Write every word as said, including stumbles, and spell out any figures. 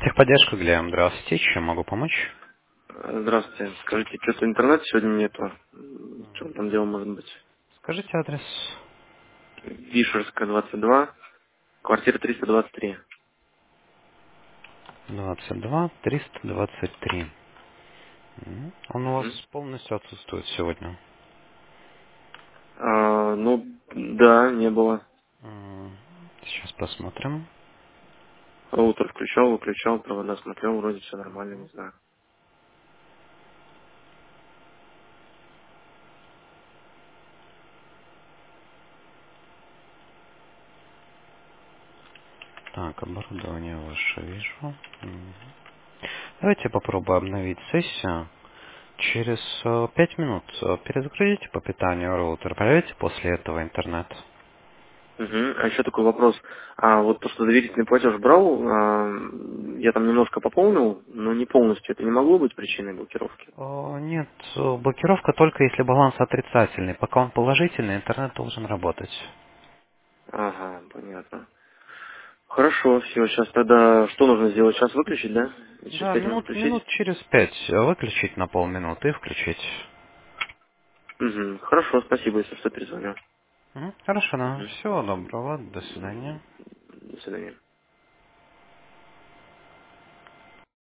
Техподдержка, Глеб. Здравствуйте. Чем могу помочь? Э, Здравствуйте. Скажите, что-то интернета сегодня нету. М, В чем там дело может быть? Скажите адрес. Вишерская, двадцать два, квартира триста двадцать три. двадцать два триста двадцать три. М, Он у вас Мгм. полностью отсутствует сегодня. А, ну, да, не было. М, Сейчас посмотрим. Роутер включал, выключал, провода смотрел, вроде все нормально, не знаю. Так, оборудование ваше вижу. М. Давайте попробую обновить сессию. Через э, пять минут э, перезагрузите по питанию роутер. Проверите после этого интернет. Мгм. А еще такой вопрос. А вот то, что доверительный платеж брал, а, я там немножко пополнил, но не полностью. Это не могло быть причиной блокировки? О, нет, э, блокировка только если баланс отрицательный. Пока он положительный, интернет должен работать. Ага, понятно. Хорошо, все, сейчас тогда что нужно сделать? Сейчас выключить, да? И через Да, пять минут минут, включить? минут через пять э, выключить на полминуты и включить. Угу. Хорошо, спасибо, если что, перезвоню. Мгм, хорошо, да. Мгм. Всего доброго, до свидания. До свидания.